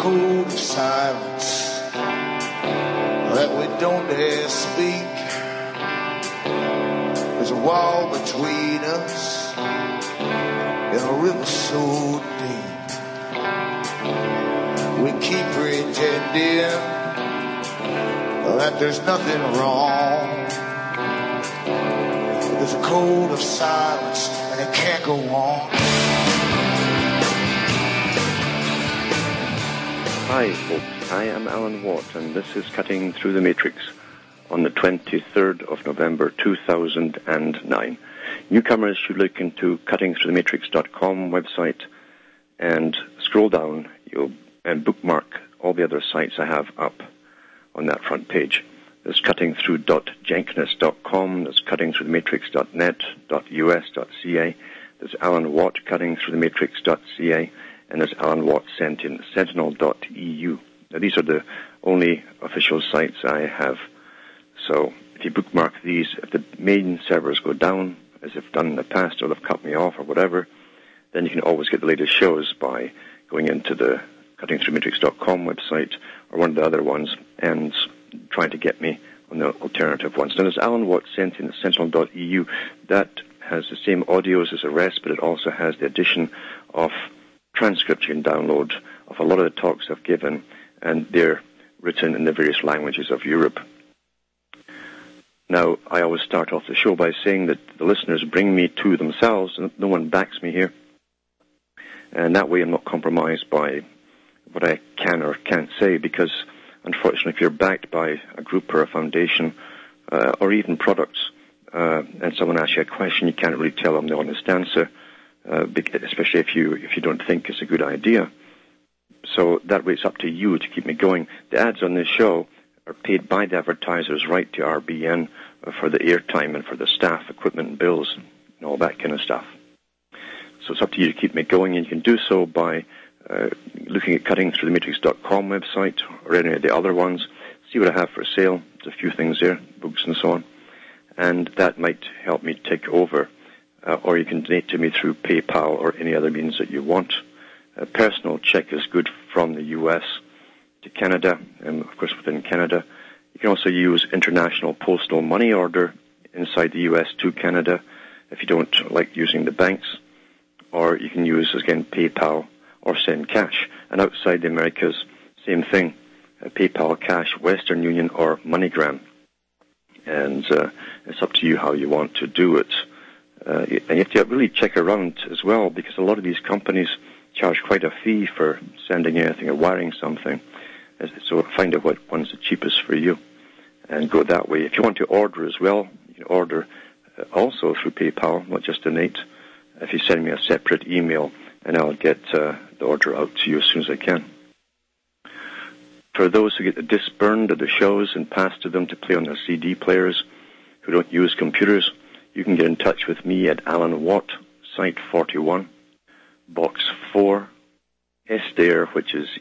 code of silence that we don't dare speak. There's a wall between us and a river so deep. We keep pretending that there's nothing wrong. There's a code of silence and it can't go on. Hi folks, I am Alan Watt and this is Cutting Through the Matrix on the 23rd of November 2009. Newcomers should look into cuttingthroughthematrix.com website and scroll down and bookmark all the other sites I have up on that front page. There's cuttingthrough.jenkins.com, there's cuttingthroughthematrix.net, .us.ca, there's Alan Watt, cuttingthroughthematrix.ca, and there's Alan Watt Sentinel.eu. Now these are the only official sites I have. So if you bookmark these, if the main servers go down, as they've done in the past, or they've cut me off or whatever, then you can always get the latest shows by going into the cuttingthroughthematrix.com website or one of the other ones and trying to get me on the alternative ones. Now there's Alan Watt Sentinel.eu. That has the same audios as the rest, but it also has the addition of transcripts you can download of a lot of the talks I've given, and they're written in the various languages of Europe. Now, I always start off the show by saying that the listeners bring me to themselves, and no one backs me here. And that way I'm not compromised by what I can or can't say, because unfortunately if you're backed by a group or a foundation or even products, and someone asks you a question, you can't really tell them the honest answer, especially if you don't think it's a good idea. So that way it's up to you to keep me going. The ads on this show are paid by the advertisers right to RBN for the airtime and for the staff, equipment and bills and all that kind of stuff. So it's up to you to keep me going, and you can do so by looking at cuttingthroughthematrix.com website or any of the other ones. See what I have for sale. There's a few things there, books and so on. And that might help me take over. Or you can donate to me through PayPal or any other means that you want. A personal check is good from the US to Canada, and of course within Canada. You can also use international postal money order inside the US to Canada if you don't like using the banks. Or you can use, again, PayPal or send cash. And outside the Americas, same thing. PayPal, cash, Western Union, or MoneyGram. And it's up to you how you want to do it. And you have to really check around as well, because a lot of these companies charge quite a fee for sending anything or wiring something. So find out what one's the cheapest for you and go that way. If you want to order as well, you can order also through PayPal, not just donate. If you send me a separate email, and I'll get the order out to you as soon as I can. For those who get the disc burned of the shows and passed to them to play on their CD players who don't use computers, you can get in touch with me at Alan Watt, Site 41, Box 4, Estaire, which is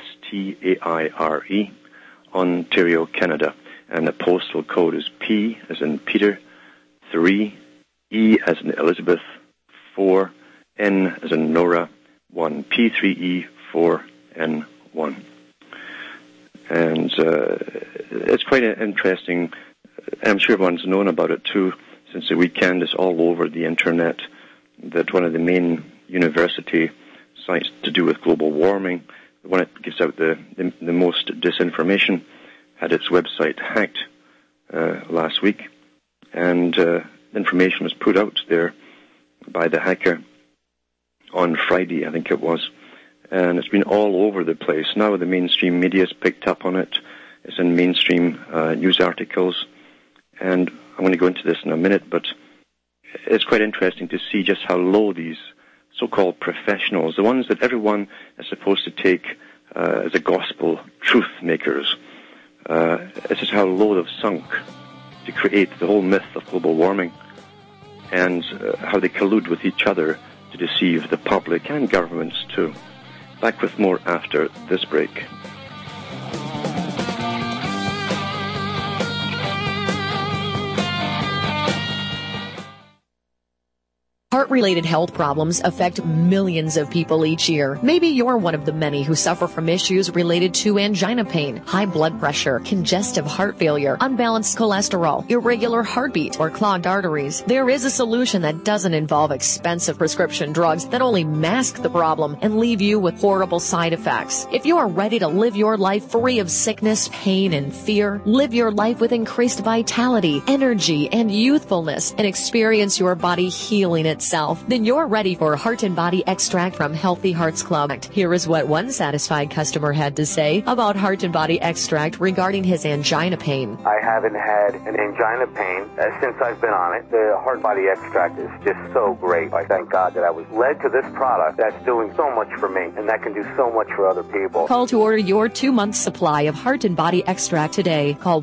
Estaire, Ontario, Canada. And the postal code is P as in Peter, 3, E as in Elizabeth, 4, N as in Nora, 1, P3E, 4N1. And it's quite interesting. I'm sure everyone's known about it too since the weekend. It's all over the internet that one of the main university sites to do with global warming, the one that gives out the most disinformation, had its website hacked last week. And information was put out there by the hacker on Friday, I think it was. And it's been all over the place. Now the mainstream media's picked up on it. It's in mainstream news articles. And I'm going to go into this in a minute, but it's quite interesting to see just how low these so-called professionals, the ones that everyone is supposed to take as a gospel truth makers, it's just how low they've sunk to create the whole myth of global warming, and how they collude with each other to deceive the public and governments too. Back with more after this break. Heart-related health problems affect millions of people each year. Maybe you're one of the many who suffer from issues related to angina pain, high blood pressure, congestive heart failure, unbalanced cholesterol, irregular heartbeat, or clogged arteries. There is a solution that doesn't involve expensive prescription drugs that only mask the problem and leave you with horrible side effects. If you are ready to live your life free of sickness, pain, and fear, live your life with increased vitality, energy, and youthfulness, and experience your body healing itself, then you're ready for Heart and Body Extract from Healthy Hearts Club. Here is what one satisfied customer had to say about Heart and Body Extract regarding his angina pain. I haven't had an angina pain since I've been on it. The Heart Body Extract is just so great. I thank God that I was led to this product that's doing so much for me and that can do so much for other people. Call to order your 2-month supply of Heart and Body Extract today. Call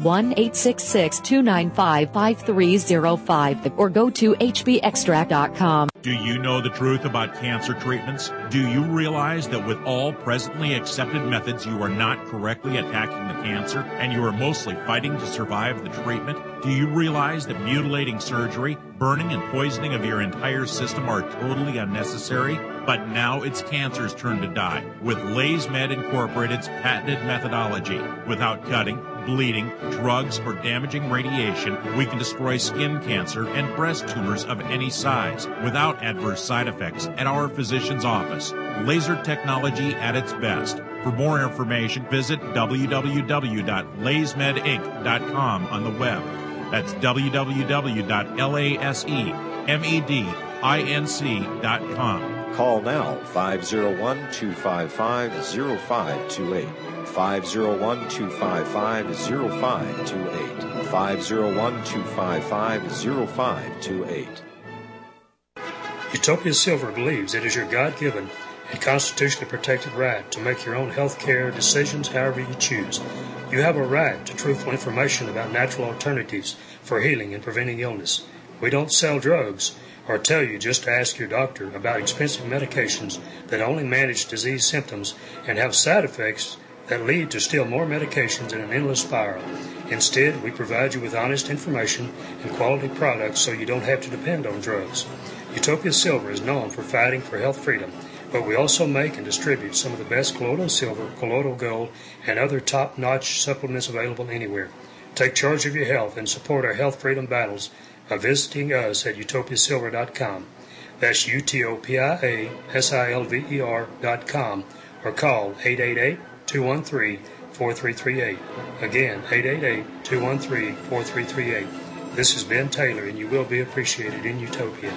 1-866-295-5305 or go to hbextract.com. Do you know the truth about cancer treatments? Do you realize that with all presently accepted methods, you are not correctly attacking the cancer and you are mostly fighting to survive the treatment? Do you realize that mutilating surgery, burning and poisoning of your entire system are totally unnecessary? But now it's cancer's turn to die with LaysMed Incorporated's patented methodology. Without cutting, bleeding, drugs, or damaging radiation, we can destroy skin cancer and breast tumors of any size without adverse side effects at our physician's office. Laser technology at its best. For more information, visit www.laysmedinc.com on the web. That's www.laysmedinc.com. Call now, 501-255-0528. 501-255-0528. 501-255-0528. Utopia Silver believes it is your God-given and constitutionally protected right to make your own health care decisions however you choose. You have a right to truthful information about natural alternatives for healing and preventing illness. We don't sell drugs or tell you just to ask your doctor about expensive medications that only manage disease symptoms and have side effects that lead to still more medications in an endless spiral. Instead, we provide you with honest information and quality products so you don't have to depend on drugs. Utopia Silver is known for fighting for health freedom, but we also make and distribute some of the best colloidal silver, colloidal gold, and other top-notch supplements available anywhere. Take charge of your health and support our health freedom battles by visiting us at utopiasilver.com. That's utopiasilver.com or call 888-213-4338. Again, 888-213-4338. This is Ben Taylor, and you will be appreciated in Utopia.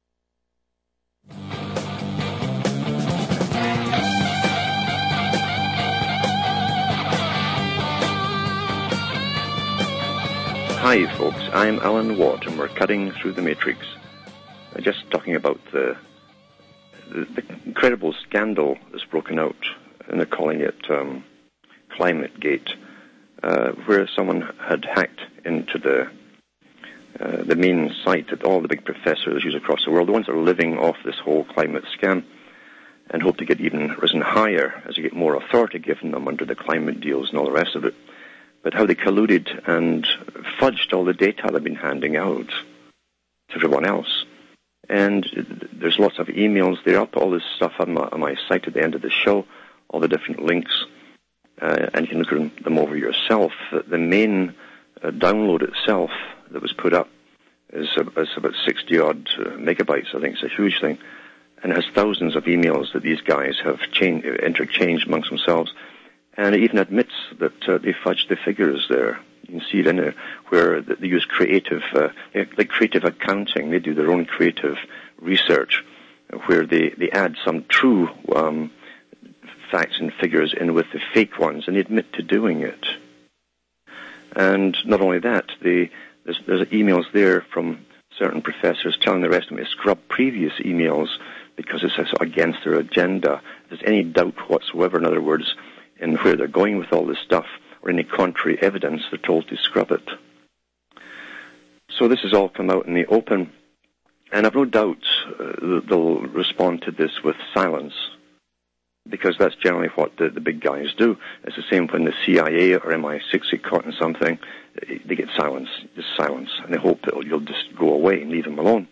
Hi, folks. I'm Alan Watt, and we're cutting through the matrix. Just talking about the incredible scandal that's broken out, and they're calling it ClimateGate, where someone had hacked into the main site that all the big professors use across the world, the ones that are living off this whole climate scam, and hope to get even risen higher as you get more authority given them under the climate deals and all the rest of it. But how they colluded and fudged all the data they've been handing out to everyone else. And there's lots of emails there. I'll put all this stuff on my site at the end of the show, all the different links, and you can look them over yourself. The main download itself that was put up is about 60-odd megabytes. I think it's a huge thing. And it has thousands of emails that these guys have interchanged amongst themselves. And it even admits that they fudged the figures there. You can see it in there, where they use creative accounting. They do their own creative research, where they add some true facts and figures in with the fake ones, and they admit to doing it. And not only that, there's emails there from certain professors telling the rest of them to scrub previous emails because it's against their agenda. If there's any doubt whatsoever, in other words, in where they're going with all this stuff, or any contrary evidence, they're told to scrub it. So this has all come out in the open, and I've no doubt they'll respond to this with silence, because that's generally what the big guys do. It's the same when the CIA or MI6 get caught in something, they get silence, just silence, and they hope that you'll just go away and leave them alone.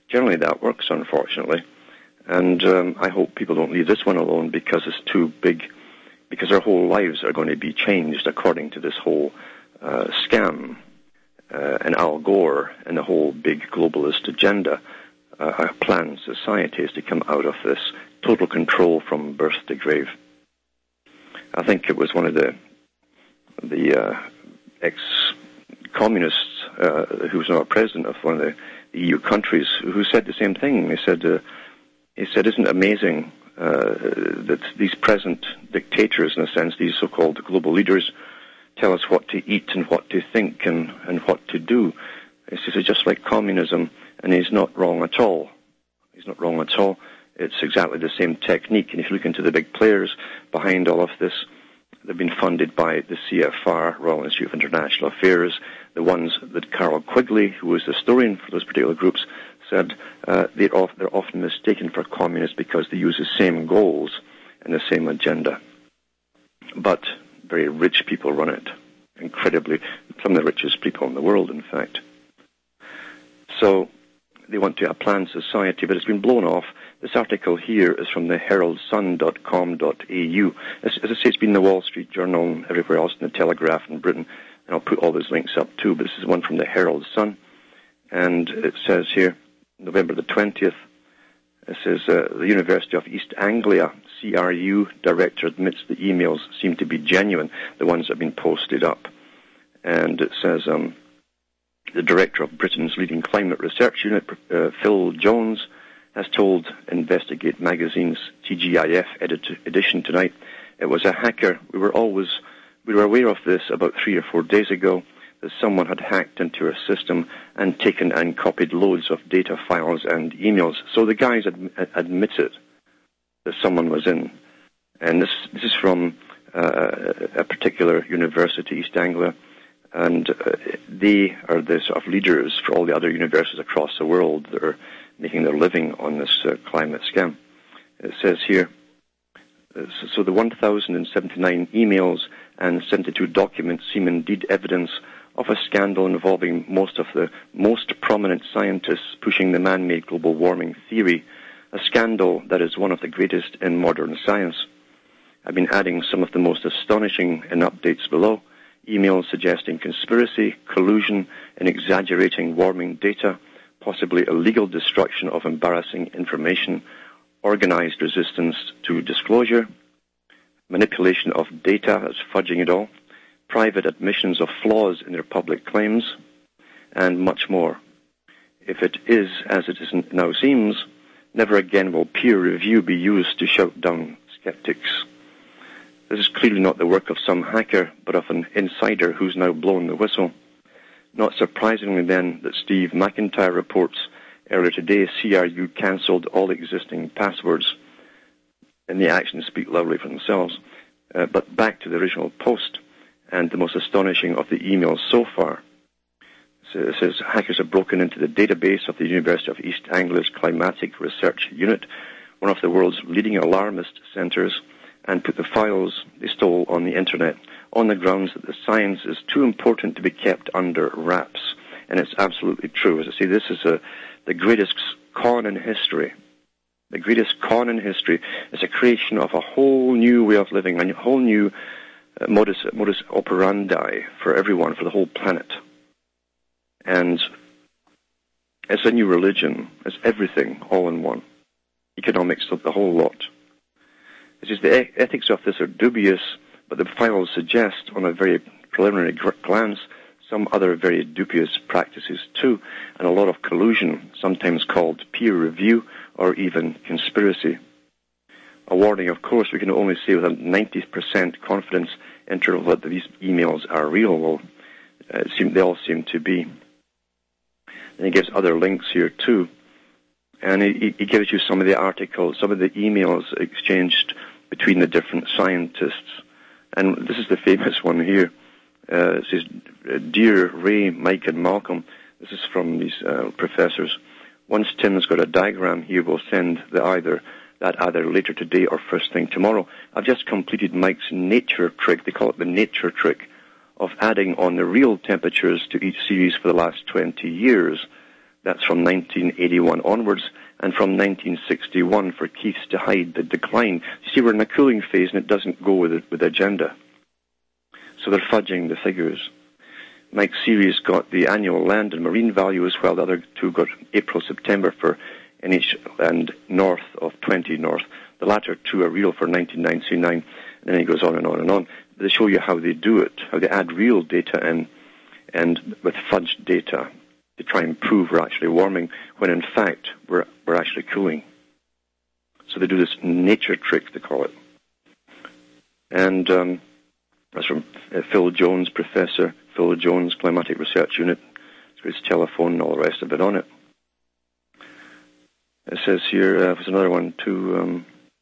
generally that works, unfortunately. And I hope people don't leave this one alone because it's too big, because their whole lives are going to be changed according to this whole scam and Al Gore and the whole big globalist agenda. A planned society is to come out of this total control from birth to grave. I think it was one of the ex-communists who's now a president of one of the EU countries who said the same thing. He said, isn't it amazing that these present dictators, in a sense, these so-called global leaders, tell us what to eat and what to think and what to do. He says it's just like communism, and he's not wrong at all. He's not wrong at all. It's exactly the same technique, and if you look into the big players behind all of this, they've been funded by the CFR, Royal Institute of International Affairs, the ones that Carol Quigley, who was the historian for those particular groups, said they're often mistaken for communists because they use the same goals and the same agenda. But very rich people run it, incredibly, some of the richest people in the world, in fact. So they want to have a planned society, but it's been blown off. This article here is from the heraldsun.com.au. As I say, it's been in the Wall Street Journal and everywhere else, in the Telegraph in Britain, and I'll put all those links up too, but this is one from the Herald Sun, and it says here, November the 20th, it says, the University of East Anglia, CRU, director admits the emails seem to be genuine, the ones that have been posted up. And it says, the director of Britain's leading climate research unit, Phil Jones, has told Investigate Magazine's TGIF edition tonight, it was a hacker. We were aware of this about 3 or 4 days ago, that someone had hacked into our system and taken and copied loads of data files and emails. So the guys admitted that someone was in. And this is from a particular university, East Anglia, and they are the sort of leaders for all the other universities across the world that are making their living on this climate scam. It says here, so the 1,079 emails and 72 documents seem indeed evidence of a scandal involving most of the most prominent scientists pushing the man-made global warming theory, a scandal that is one of the greatest in modern science. I've been adding some of the most astonishing in updates below, emails suggesting conspiracy, collusion, and exaggerating warming data, possibly illegal destruction of embarrassing information, organized resistance to disclosure, manipulation of data as fudging it all, private admissions of flaws in their public claims, and much more. If it is as it now seems, never again will peer review be used to shout down skeptics. This is clearly not the work of some hacker, but of an insider who's now blown the whistle. Not surprisingly then that Steve McIntyre reports earlier today CRU cancelled all existing passwords, and the actions speak loudly for themselves. But back to the original post, and the most astonishing of the emails so far. So it says, hackers have broken into the database of the University of East Anglia's Climatic Research Unit, one of the world's leading alarmist centres, and put the files they stole on the internet on the grounds that the science is too important to be kept under wraps. And it's absolutely true. As I say, this is the greatest con in history. The greatest con in history is a creation of a whole new way of living, a whole new modus operandi for everyone, for the whole planet. And it's a new religion. It's everything, all in one. Economics, the whole lot. It's just the ethics of this are dubious, but the files suggest, on a very preliminary glance, some other very dubious practices too, and a lot of collusion, sometimes called peer review or even conspiracy. A warning, of course, we can only say with a 90% confidence interval that these emails are real. Well, they all seem to be. And he gives other links here too. And he gives you some of the articles, some of the emails exchanged between the different scientists. And this is the famous one here. It says, Dear Ray, Mike, and Malcolm, this is from these professors. Once Tim's got a diagram here, we'll send either later today or first thing tomorrow. I've just completed Mike's nature trick. They call it the nature trick of adding on the real temperatures to each series for the last 20 years. That's from 1981 onwards, and from 1961 for Keith's to hide the decline. You see, we're in a cooling phase, and it doesn't go with the agenda. So they're fudging the figures. Mike Series got the annual land and marine values, while the other two got April, September for NH and north of 20 north. The latter two are real for 1999, and then he goes on and on and on. They show you how they do it, how they add real data in, and with fudged data to try and prove we're actually warming, when in fact we're actually cooling. So they do this nature trick, they call it. And that's from Phil Jones, Professor Phil Jones, Climatic Research Unit. It's got his telephone and all the rest of it on it. It says here, there's another one too.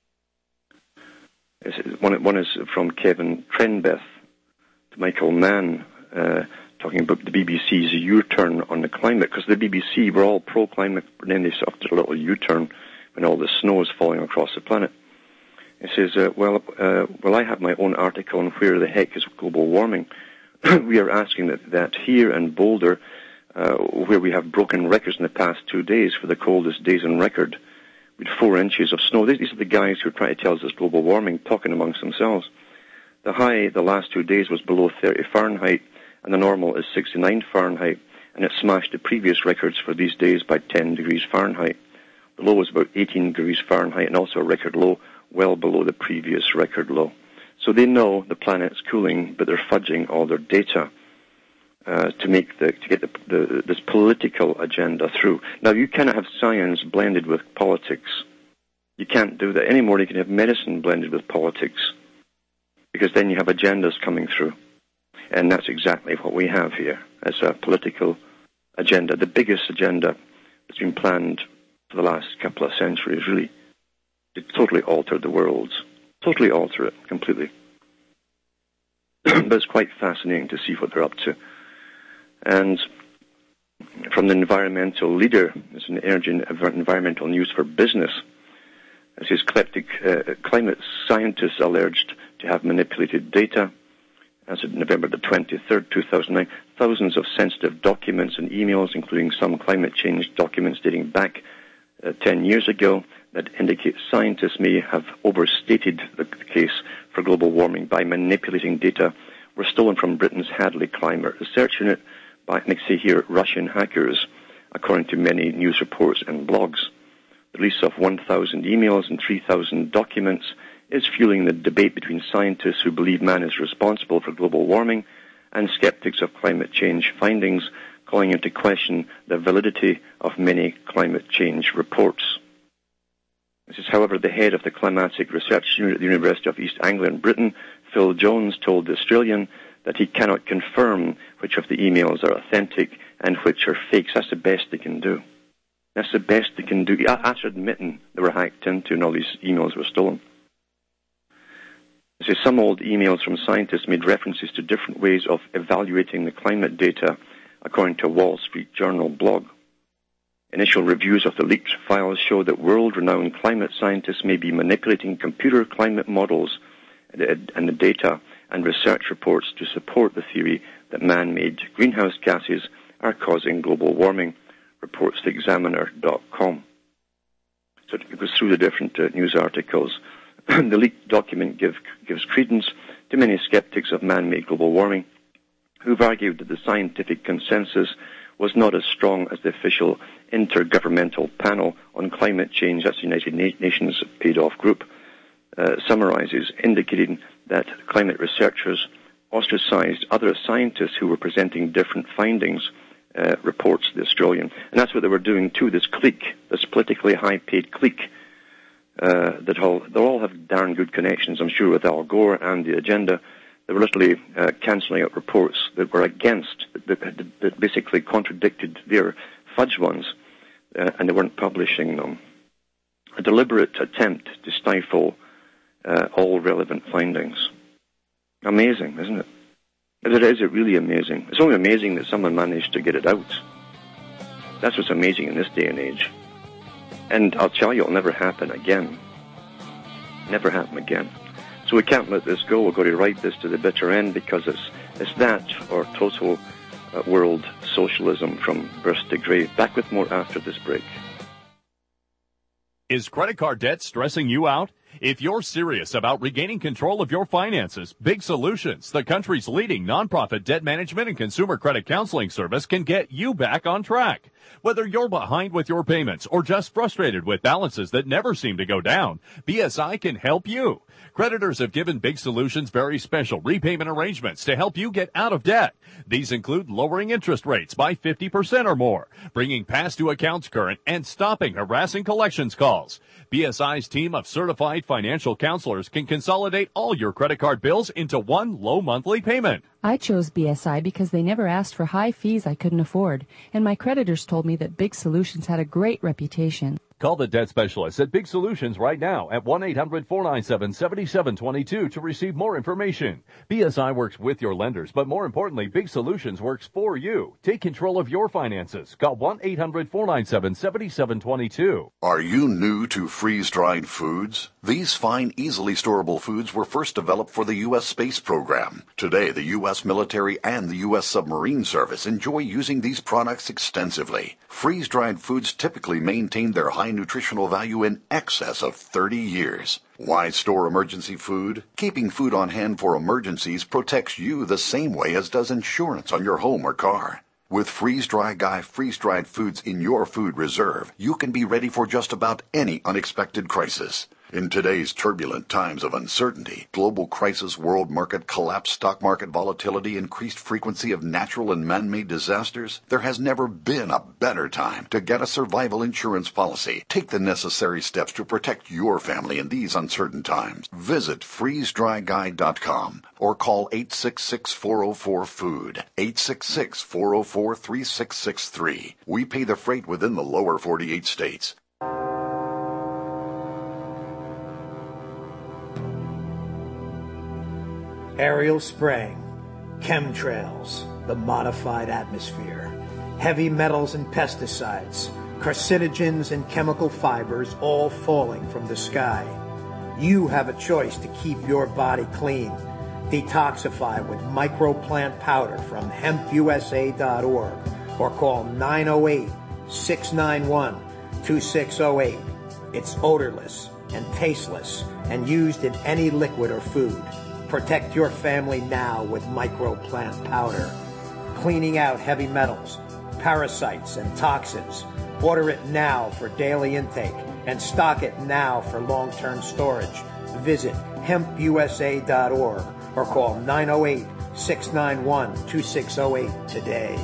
One is from Kevin Trenbeth to Michael Mann, talking about the BBC's U-turn on the climate, because the BBC were all pro-climate, but then they sort of did a little U-turn when all the snow is falling across the planet. It says, well, I have my own article on where the heck is global warming. We are asking that here in Boulder, where we have broken records in the past 2 days for the coldest days on record, with 4 inches of snow. These are the guys who are trying to tell us it's global warming, talking amongst themselves. The high the last 2 days was below 30 Fahrenheit, and the normal is 69 Fahrenheit, and it smashed the previous records for these days by 10 degrees Fahrenheit. The low was about 18 degrees Fahrenheit, and also a record low well below the previous record low. So they know the planet's cooling, but they're fudging all their data to get this political agenda through. Now, you cannot have science blended with politics. You can't do that anymore. You can have medicine blended with politics, because then you have agendas coming through. And that's exactly what we have here as a political agenda, the biggest agenda that's been planned for the last couple of centuries, really, to totally alter the world, totally alter it completely. But it's quite fascinating to see what they're up to. And from the environmental leader, it's an environmental news for business. It says climate scientists alleged to have manipulated data. As of November the 23rd, 2009, thousands of sensitive documents and emails, including some climate change documents dating back 10 years ago, that indicate scientists may have overstated the case for global warming by manipulating data, were stolen from Britain's Hadley Climate Research Unit by, and they say here, Russian hackers, according to many news reports and blogs. The release of 1,000 emails and 3,000 documents is fueling the debate between scientists who believe man is responsible for global warming and skeptics of climate change findings, calling into question the validity of many climate change reports. This is, however, the head of the Climatic Research Unit at the University of East Anglia in Britain, Phil Jones, told The Australian that he cannot confirm which of the emails are authentic and which are fakes. That's the best they can do. That's the best they can do, after admitting they were hacked into and all these emails were stolen. It says some old emails from scientists made references to different ways of evaluating the climate data, according to a Wall Street Journal blog. Initial reviews of the leaked files show that world-renowned climate scientists may be manipulating computer climate models and the data and research reports to support the theory that man-made greenhouse gases are causing global warming, reports TheExaminer.com. So it goes through the different news articles. The leaked document gives credence to many skeptics of man-made global warming, who've argued that the scientific consensus was not as strong as the official Intergovernmental Panel on Climate Change, that's the United Nations paid-off group, summarizes, indicating that climate researchers ostracized other scientists who were presenting different findings, reports The Australian. And that's what they were doing too, this clique, this politically high-paid clique, they all have darn good connections, I'm sure, with Al Gore and the agenda. They were literally cancelling out reports that were against, that basically contradicted their fudge ones, and they weren't publishing them. A deliberate attempt to stifle all relevant findings. Amazing, isn't it? Is it really amazing? It's only amazing that someone managed to get it out. That's what's amazing in this day and age. And I'll tell you, it'll never happen again. Never happen again. So we can't let this go. We've got to ride this to the bitter end, because it's that or total world socialism from birth to grave. Back with more after this break. Is credit card debt stressing you out? If you're serious about regaining control of your finances, Big Solutions, the country's leading nonprofit debt management and consumer credit counseling service, can get you back on track. Whether you're behind with your payments or just frustrated with balances that never seem to go down, BSI can help you. Creditors have given Big Solutions very special repayment arrangements to help you get out of debt. These include lowering interest rates by 50% or more, bringing past due accounts current, and stopping harassing collections calls. BSI's team of certified financial counselors can consolidate all your credit card bills into one low monthly payment. I chose BSI because they never asked for high fees I couldn't afford, and my creditors told me that Big Solutions had a great reputation. Call the debt specialist at Big Solutions right now at 1-800-497-7722 to receive more information. BSI works with your lenders, but more importantly, Big Solutions works for you. Take control of your finances. Call 1-800-497-7722. Are you new to freeze-dried foods? These fine, easily storable foods were first developed for the U.S. space program. Today, the U.S. military and the U.S. submarine service enjoy using these products extensively. Freeze-dried foods typically maintain their high nutritional value in excess of 30 years. Why store emergency food? Keeping food on hand for emergencies protects you the same way as does insurance on your home or car. With Freeze-Dry Guy freeze-dried foods in your food reserve, you can be ready for just about any unexpected crisis. In today's turbulent times of uncertainty, global crisis, world market collapse, stock market volatility, increased frequency of natural and man-made disasters, there has never been a better time to get a survival insurance policy. Take the necessary steps to protect your family in these uncertain times. Visit freezedryguy.com or call 866-404-FOOD, 866-404-3663. We pay the freight within the lower 48 states. Aerial spraying, chemtrails, the modified atmosphere, heavy metals and pesticides, carcinogens and chemical fibers all falling from the sky. You have a choice to keep your body clean. Detoxify with microplant powder from hempusa.org or call 908-691-2608. It's odorless and tasteless and used in any liquid or food. Protect your family now with microplant powder. Cleaning out heavy metals, parasites, and toxins. Order it now for daily intake and stock it now for long-term storage. Visit hempusa.org or call 908-691-2608 today.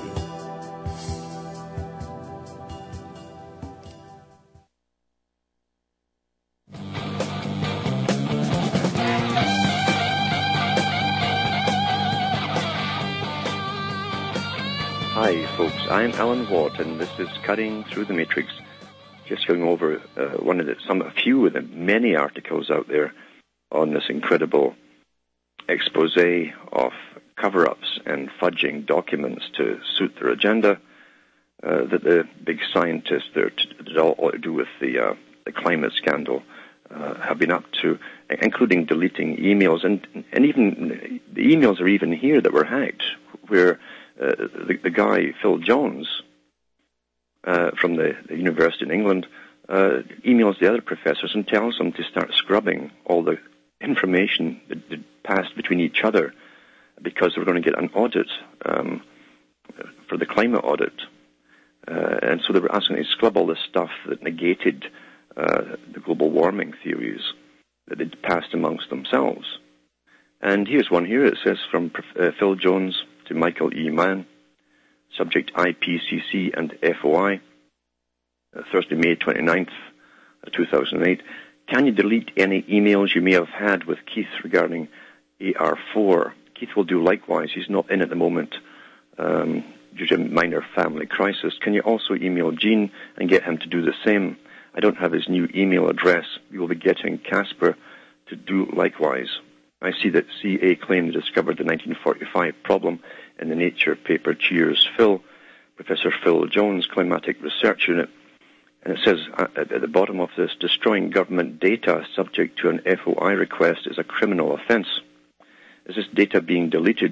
Hi, folks. I'm Alan Watt, and this is Cutting Through the Matrix. Just going over a few of the many articles out there on this incredible expose of cover-ups and fudging documents to suit their agenda that the big scientists that all to do with the climate scandal have been up to, including deleting emails, and even the emails are even here that were hacked, where the guy, Phil Jones, from the University in England, emails the other professors and tells them to start scrubbing all the information that passed between each other because they were going to get an audit for the climate audit. And so they were asking to scrub all this stuff that negated the global warming theories that they'd passed amongst themselves. And here's one here. It says from Phil Jones to Michael E. Mann, subject IPCC and FOI, Thursday, May 29th, 2008. Can you delete any emails you may have had with Keith regarding AR4? Keith will do likewise. He's not in at the moment due to a minor family crisis. Can you also email Gene and get him to do the same? I don't have his new email address. We will be getting Casper to do likewise. I see that CA claimed to discovered the 1945 problem in the Nature paper. Cheers, Phil. Professor Phil Jones, Climatic Research Unit. And it says at the bottom of this, destroying government data subject to an FOI request is a criminal offense. Is this data being deleted?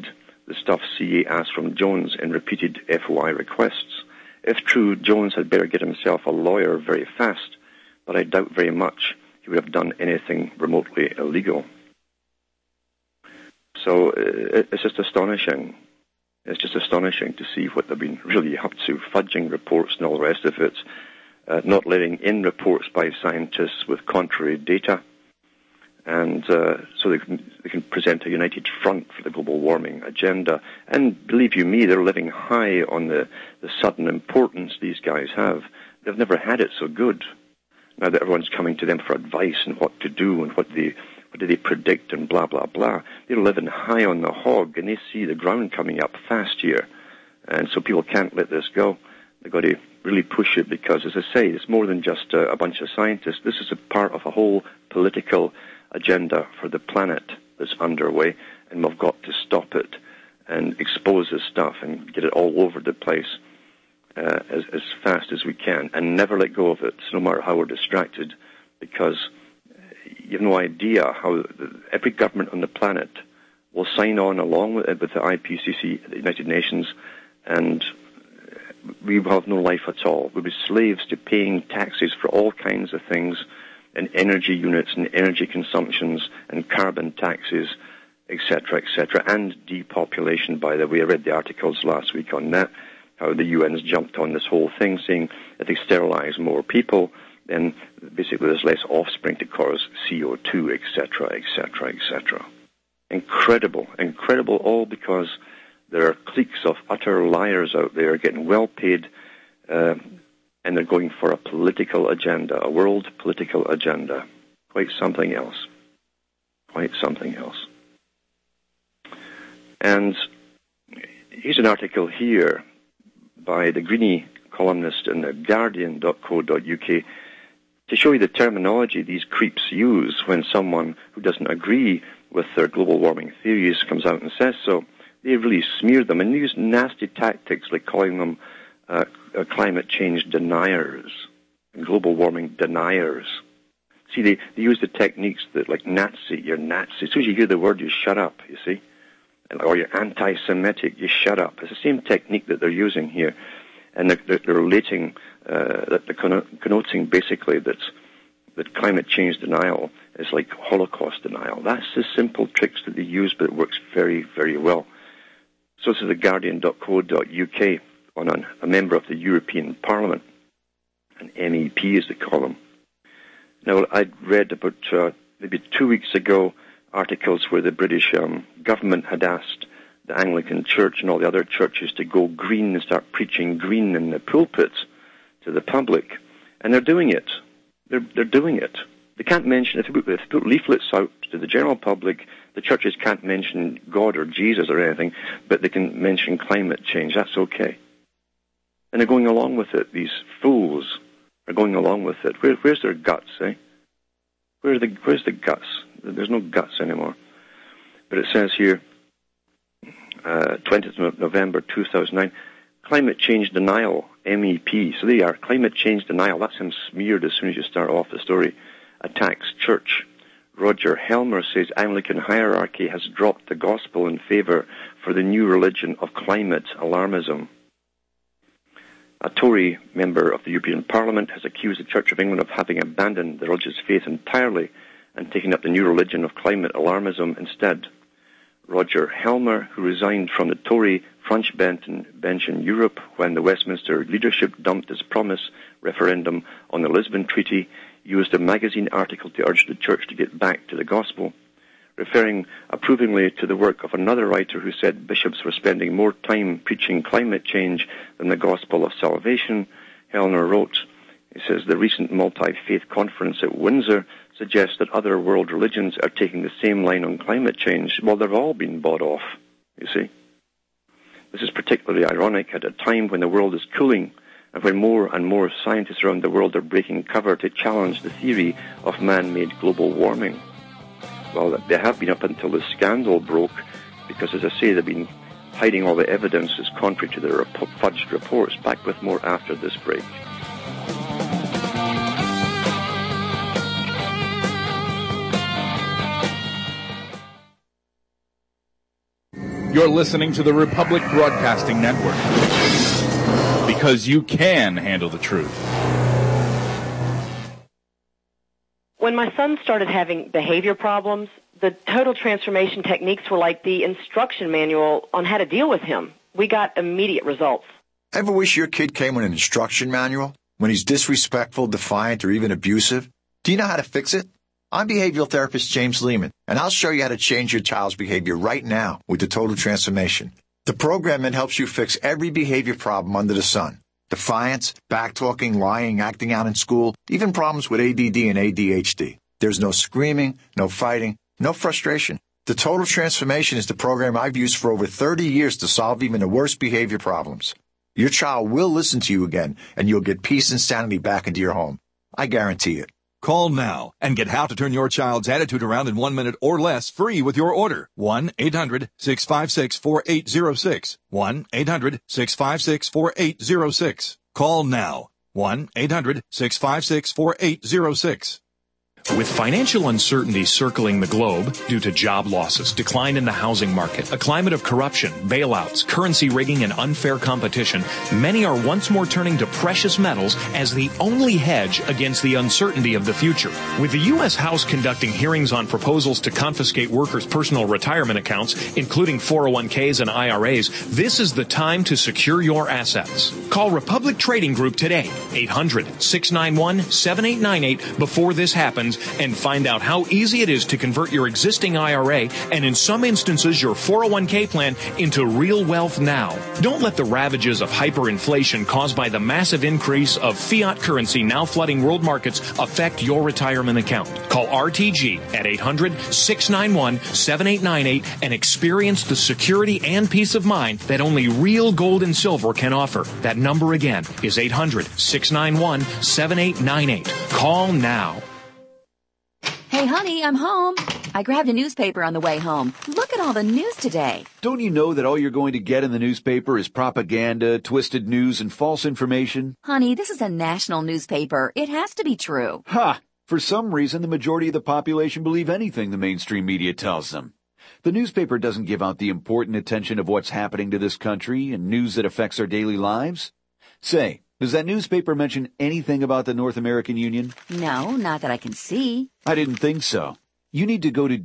the stuff CA asked from Jones in repeated FOI requests. If true, Jones had better get himself a lawyer very fast, but I doubt very much he would have done anything remotely illegal. So it's just astonishing. It's just astonishing to see what they've been really up to, fudging reports and all the rest of it, not letting in reports by scientists with contrary data, and so they can present a united front for the global warming agenda. And believe you me, they're living high on the sudden importance these guys have. They've never had it so good. Now that everyone's coming to them for advice and what to do and what do they predict and blah, blah, blah. They're living high on the hog, and they see the ground coming up fast here. And so people can't let this go. They've got to really push it because, as I say, it's more than just a bunch of scientists. This is a part of a whole political agenda for the planet that's underway, and we've got to stop it and expose this stuff and get it all over the place as fast as we can, and never let go of it, no matter how we're distracted, because you have no idea how every government on the planet will sign on along with the IPCC, the United Nations, and we will have no life at all. We'll be slaves to paying taxes for all kinds of things, and energy units and energy consumptions and carbon taxes, etc., and depopulation, by the way. I read the articles last week on that, how the UN's jumped on this whole thing, saying if they sterilize more people, then basically there's less offspring to cause CO2, etc. Incredible, all because there are cliques of utter liars out there getting well paid, and they're going for a political agenda, a world political agenda. Quite something else. And here's an article here by the Greenie columnist in the Guardian.co.uk to show you the terminology these creeps use when someone who doesn't agree with their global warming theories comes out and says so. They really smear them and use nasty tactics like calling them climate change deniers and global warming deniers. See, they use the techniques that, like Nazi, you're Nazi. As soon as you hear the word, you shut up, you see. Or you're anti-Semitic, you shut up. It's the same technique that they're using here. And they're relating, that they're connoting basically that climate change denial is like Holocaust denial. That's the simple tricks that they use, but it works very, very well. So this is the Guardian.co.uk on a member of the European Parliament, an MEP as they call them. Now, I'd read about maybe 2 weeks ago articles where the British government had asked the Anglican Church and all the other churches to go green and start preaching green in the pulpits to the public. And they're doing it. They're doing it. They can't mention, if they put leaflets out to the general public, the churches can't mention God or Jesus or anything, but they can mention climate change. That's okay. And they're going along with it. These fools are going along with it. Where's their guts, eh? Where's the guts? There's no guts anymore. But it says here, 20th of November 2009, climate change denial, MEP. So they are, climate change denial. That's him smeared as soon as you start off the story. Attacks church. Roger Helmer says Anglican hierarchy has dropped the gospel in favor for the new religion of climate alarmism. A Tory member of the European Parliament has accused the Church of England of having abandoned the religious faith entirely and taken up the new religion of climate alarmism instead. Roger Helmer, who resigned from the Tory French bench in Europe when the Westminster leadership dumped its promise referendum on the Lisbon Treaty, used a magazine article to urge the Church to get back to the gospel. Referring approvingly to the work of another writer who said bishops were spending more time preaching climate change than the gospel of salvation, Helmer wrote, he says, the recent multi-faith conference at Windsor suggests that other world religions are taking the same line on climate change. Well, they've all been bought off, you see. This is particularly ironic at a time when the world is cooling and when more and more scientists around the world are breaking cover to challenge the theory of man-made global warming. Well, they have been up until the scandal broke, because, as I say, they've been hiding all the evidence that's contrary to their fudged reports. Back with more after this break. You're listening to the Republic Broadcasting Network. Because you can handle the truth. When my son started having behavior problems, the total transformation techniques were like the instruction manual on how to deal with him. We got immediate results. Ever wish your kid came with an instruction manual when he's disrespectful, defiant, or even abusive? Do you know how to fix it? I'm behavioral therapist James Lehman, and I'll show you how to change your child's behavior right now with the Total Transformation. The program that helps you fix every behavior problem under the sun. Defiance, backtalking, lying, acting out in school, even problems with ADD and ADHD. There's no screaming, no fighting, no frustration. The Total Transformation is the program I've used for over 30 years to solve even the worst behavior problems. Your child will listen to you again, and you'll get peace and sanity back into your home. I guarantee it. Call now and get how to turn your child's attitude around in 1 minute or less free with your order. 1-800-656-4806. 1-800-656-4806. Call now. 1-800-656-4806. With financial uncertainty circling the globe due to job losses, decline in the housing market, a climate of corruption, bailouts, currency rigging, and unfair competition, many are once more turning to precious metals as the only hedge against the uncertainty of the future. With the U.S. House conducting hearings on proposals to confiscate workers' personal retirement accounts, including 401ks and IRAs, this is the time to secure your assets. Call Republic Trading Group today, 800-691-7898 before this happens, and find out how easy it is to convert your existing IRA and in some instances your 401k plan into real wealth now. Don't let the ravages of hyperinflation caused by the massive increase of fiat currency now flooding world markets affect your retirement account. Call RTG at 800-691-7898 and experience the security and peace of mind that only real gold and silver can offer. That number again is 800-691-7898. Call now. Hey, honey, I'm home. I grabbed a newspaper on the way home. Look at all the news today. Don't you know that all you're going to get in the newspaper is propaganda, twisted news, and false information? Honey, this is a national newspaper. It has to be true. Ha! For some reason, the majority of the population believe anything the mainstream media tells them. The newspaper doesn't give out the important attention of what's happening to this country and news that affects our daily lives. Say, does that newspaper mention anything about the North American Union? No, not that I can see. I didn't think so. You need to go to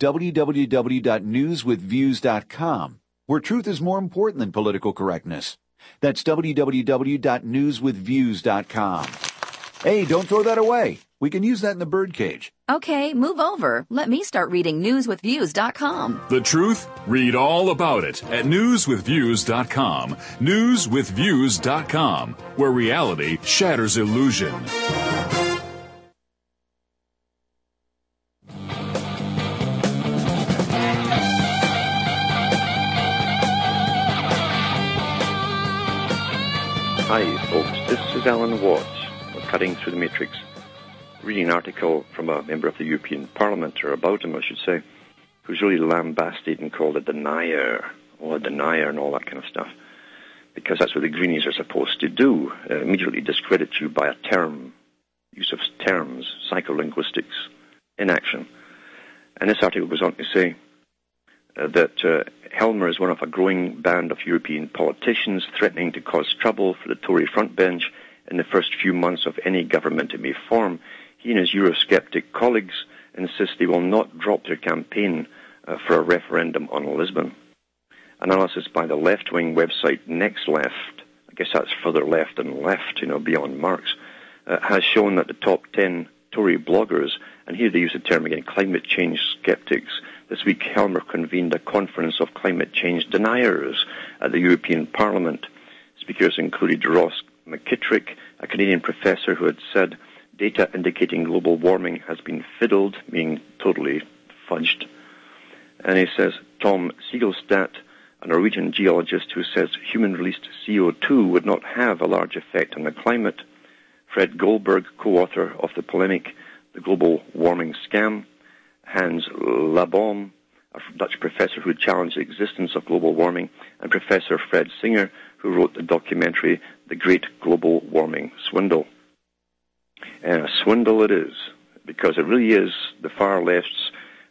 www.newswithviews.com, where truth is more important than political correctness. That's www.newswithviews.com. Hey, don't throw that away. We can use that in the birdcage. Okay, move over. Let me start reading newswithviews.com. The truth? Read all about it at newswithviews.com. Newswithviews.com, where reality shatters illusion. Hi, folks. This is Alan Watts of Cutting Through the Matrix. Reading an article from a member of the European Parliament, or about him, I should say, who's really lambasted and called a denier, or a denier and all that kind of stuff, because that's what the Greenies are supposed to do, immediately discredit you by a term, use of terms, psycholinguistics, in action. And this article goes on to say that Helmer is one of a growing band of European politicians threatening to cause trouble for the Tory frontbench in the first few months of any government it may form. He and his Eurosceptic colleagues insist they will not drop their campaign for a referendum on Lisbon. Analysis by the left-wing website Next Left, I guess that's further left than left, beyond Marx, has shown that the top 10 Tory bloggers, and here they use the term again, climate change skeptics. This week, Helmer convened a conference of climate change deniers at the European Parliament. Speakers included Ross McKittrick, a Canadian professor who had said data indicating global warming has been fiddled, meaning totally fudged. And he says Tom Siegelstadt, a Norwegian geologist who says human-released CO2 would not have a large effect on the climate. Fred Goldberg, co-author of the polemic The Global Warming Scam. Hans Labom, a Dutch professor who challenged the existence of global warming. And Professor Fred Singer, who wrote the documentary The Great Global Warming Swindle. And a swindle it is, because it really is the far left's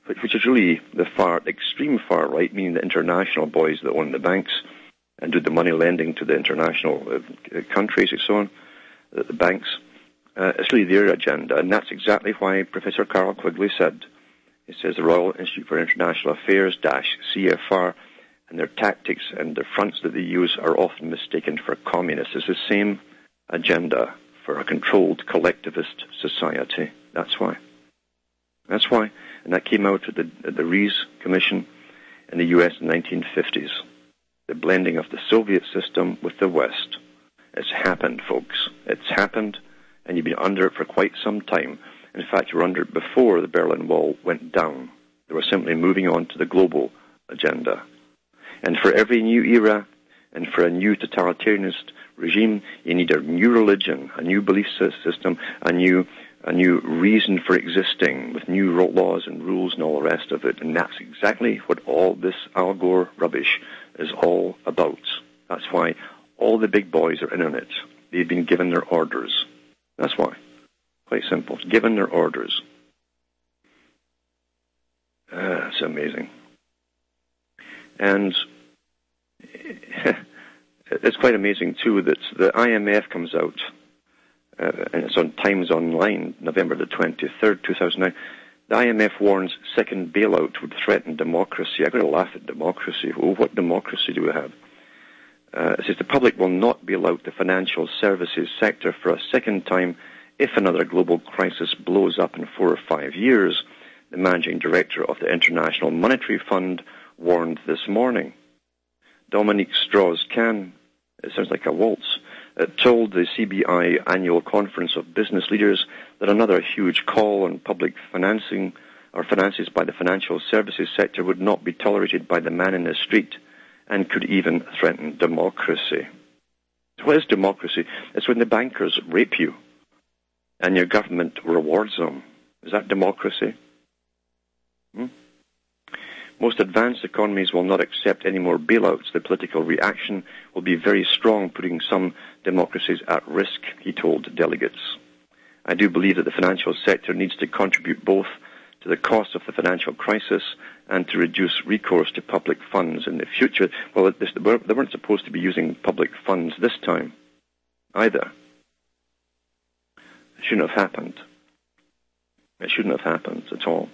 which is really the extreme far right, meaning the international boys that own the banks and do the money lending to the international countries and so on, the banks. It's really their agenda, and that's exactly why Professor Carroll Quigley said, he says the Royal Institute for International Affairs, CFR, and their tactics and the fronts that they use are often mistaken for communists. It's the same agenda for a controlled collectivist society. That's why. That's why. And that came out at the Rees Commission in the U.S. in the 1950s. The blending of the Soviet system with the West. It's happened, folks. It's happened, and you've been under it for quite some time. In fact, you were under it before the Berlin Wall went down. They were simply moving on to the global agenda. And for every new era and for a new totalitarianist regime, you need a new religion, a new belief system, a new reason for existing with new laws and rules and all the rest of it. And that's exactly what all this Al Gore rubbish is all about. That's why all the big boys are in on it. They've been given their orders. That's why. Quite simple. Given their orders. It's amazing. And it's quite amazing, too, that the IMF comes out, and it's on Times Online, November the 23rd, 2009. The IMF warns second bailout would threaten democracy. I've got to laugh at democracy. Oh, what democracy do we have? It says the public will not bail out the financial services sector for a second time if another global crisis blows up in 4 or 5 years, the managing director of the International Monetary Fund warned this morning. Dominique Strauss-Kahn, it sounds like a waltz, told the CBI annual conference of business leaders that another huge call on public financing or finances by the financial services sector would not be tolerated by the man in the street and could even threaten democracy. What is democracy? It's when the bankers rape you and your government rewards them. Is that democracy? Most advanced economies will not accept any more bailouts. The political reaction will be very strong, putting some democracies at risk, he told delegates. I do believe that the financial sector needs to contribute both to the cost of the financial crisis and to reduce recourse to public funds in the future. Well, they weren't supposed to be using public funds this time either. It shouldn't have happened. It shouldn't have happened at all.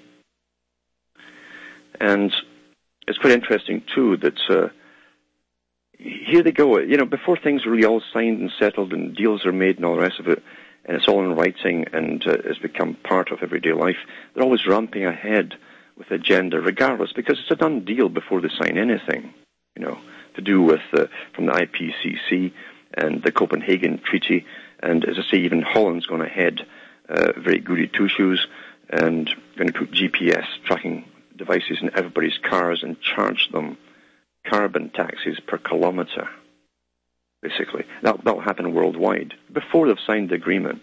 And it's quite interesting, too, that here they go. You know, before things are really all signed and settled and deals are made and all the rest of it, and it's all in writing and it's become part of everyday life, they're always ramping ahead with agenda regardless, because it's a done deal before they sign anything, you know, to do with from the IPCC and the Copenhagen Treaty. And as I say, even Holland's gone ahead, very goody two-shoes, and going to put GPS tracking devices in everybody's cars and charge them carbon taxes per kilometre, basically. That'll happen worldwide before they've signed the agreement.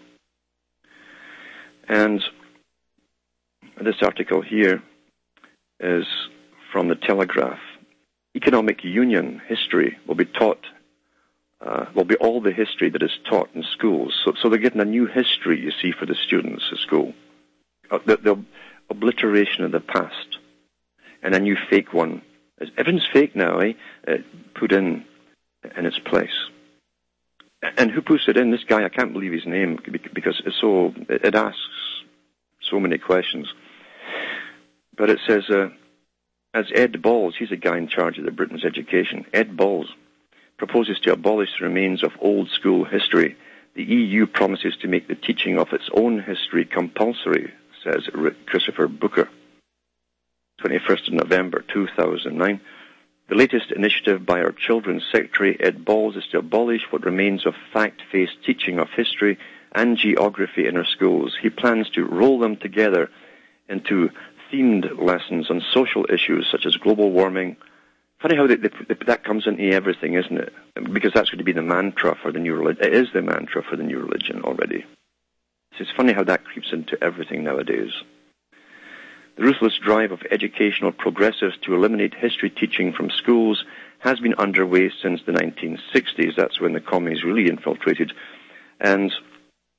And this article here is from the Telegraph. Economic union history will be taught, will be all the history that is taught in schools. So they're getting a new history, you see, for the students at school. The obliteration of the past. And a new fake one. Everything's fake now, put in its place. And who puts it in? This guy, I can't believe his name, because it asks so many questions. But it says, as Ed Balls, he's a guy in charge of the Britain's education, Ed Balls proposes to abolish the remains of old school history. The EU promises to make the teaching of its own history compulsory, says Christopher Booker. 21st of November 2009. The latest initiative by our Children's Secretary, Ed Balls, is to abolish what remains of fact-based teaching of history and geography in our schools. He plans to roll them together into themed lessons on social issues such as global warming. Funny how that comes into everything, isn't it? Because that's going to be the mantra for the new religion. It is the mantra for the new religion already. So it's funny how that creeps into everything nowadays. The ruthless drive of educational progressives to eliminate history teaching from schools has been underway since the 1960s. That's when the commies really infiltrated. And